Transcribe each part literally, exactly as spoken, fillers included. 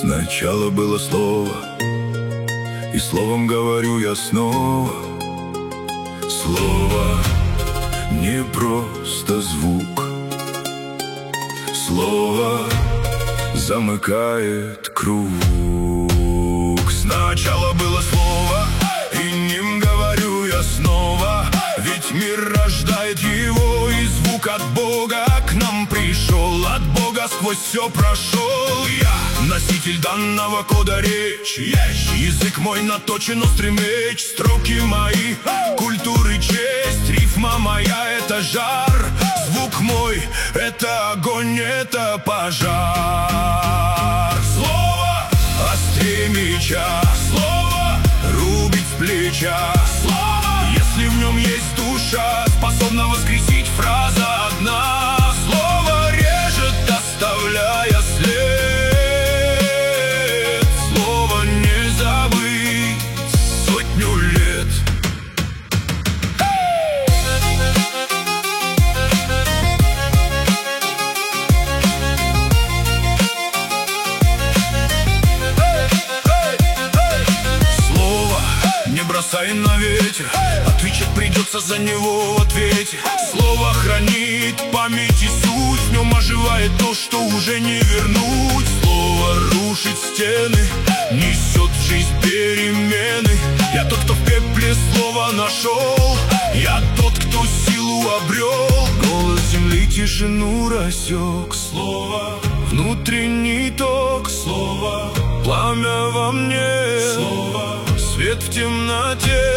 Сначала было слово, и словом говорю я снова. Слово не просто звук, слово замыкает круг. Сначала было слово, и ним говорю я снова. Ведь мир рождает его, и звук от Бога к нам пришел. От Бога сквозь все прошел я, носитель данного кода речь. Язык мой наточен острый меч, строки мои — культуры честь. Рифма моя — это жар, звук мой — это огонь, это пожар. Слово острее меча, слово рубит с плеча. Слово, если в нем есть душа, способна воскресить фраза одна. Слово режет, оставляя след. Слово не забыть сотню лет. Слово не бросай на ветер, отвечать придется за него в ответе. Слово хранит память и суть, в нем оживает то, что уже не вернуть. Слово рушит стены, несет в жизнь перемены. Я тот, кто в пепле слово нашел, я тот, кто силу обрел. Голос земли тишину рассек. Слово внутренний ток. Слово пламя во мне. Слово свет в темноте.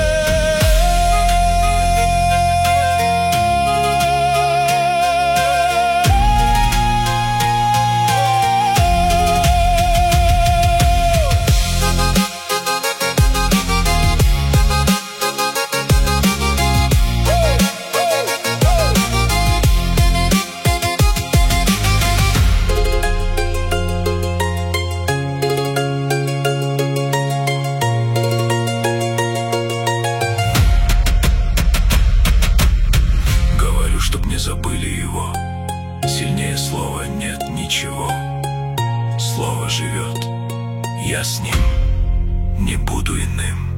Чтоб не забыли его, сильнее слова нет ничего. Слово живет, я с ним не буду иным.